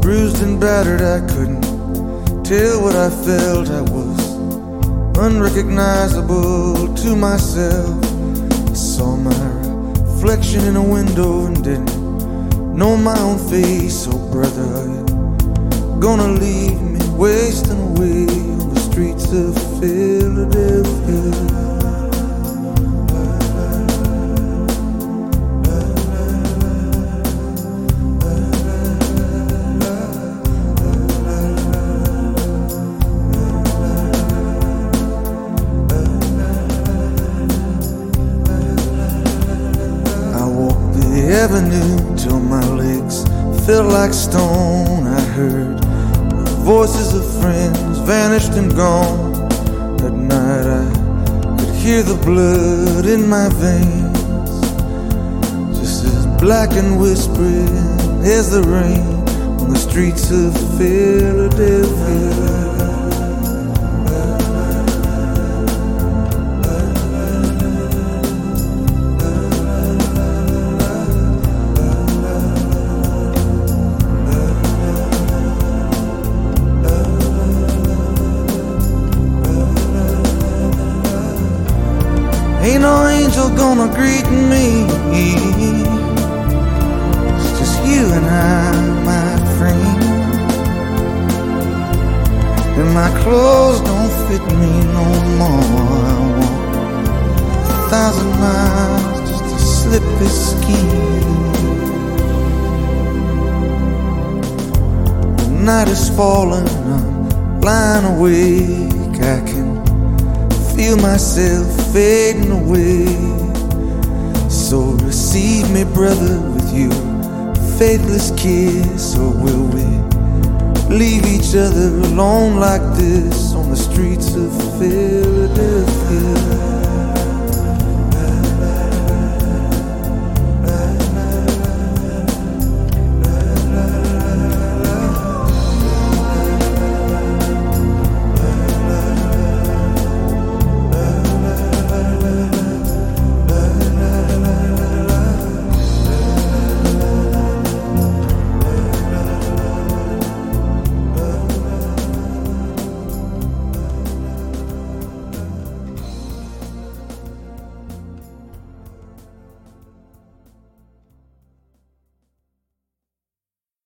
Bruised and battered, I couldn't tell what I felt. I was unrecognizable to myself. I saw my reflection in a window and didn't know my own face. Oh brother, are you gonna leave me wasting away on the streets of Philadelphia? Avenue till my legs felt like stone. I heard the voices of friends vanished and gone. At night I could hear the blood in my veins, just as black and whispering as the rain on the streets of Philadelphia. Ain't no angel gonna greet me. It's just you and I, my friend. And my clothes don't fit me no more. I walk 1,000 miles just to slip this skin. The night is falling, I'm lying awake. I can feel myself fading away. So receive me, brother, with your faithless kiss. Or will we leave each other alone like this on the streets of Philadelphia?